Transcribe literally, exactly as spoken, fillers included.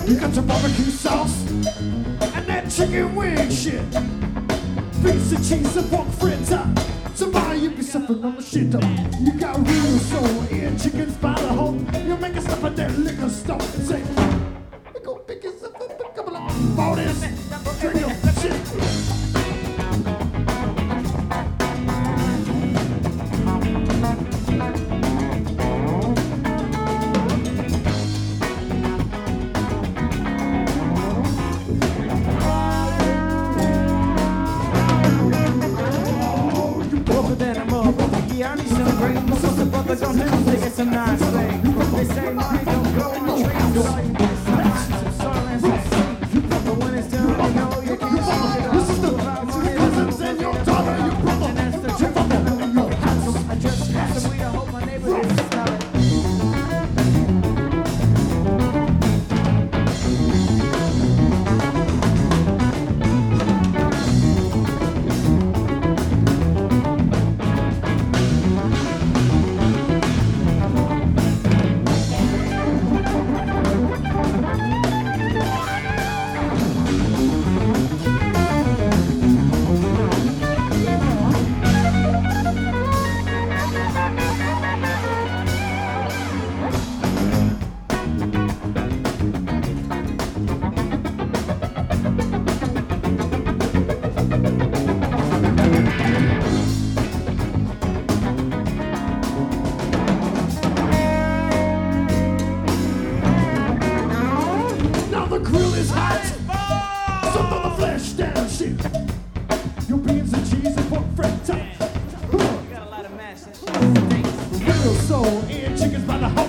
You got your barbecue sauce and that chicken wing shit. Piece of cheese and pork fritter. Somebody you be suffering on the shit up. You got real soul and chickens by the home. You make a stuff at that liquor store and say, we gon' pick yourself up a couple of forties. Drink your shit. Yeah, I need some great motherfuckers on him to get some nice thing. They say money don't grow on trees, so you get some rice, some soil and some seed. But when it's done, you know you can't smoke it up. Without money, there's no money, and that's the truth. I just got some weed, I hope my neighbor doesn't smell it. The grill is hot, so throw the flesh down, shit. Your beans and cheese and pork fritter. You got a lot of mash, that shit. Real soul and chickens by the whole.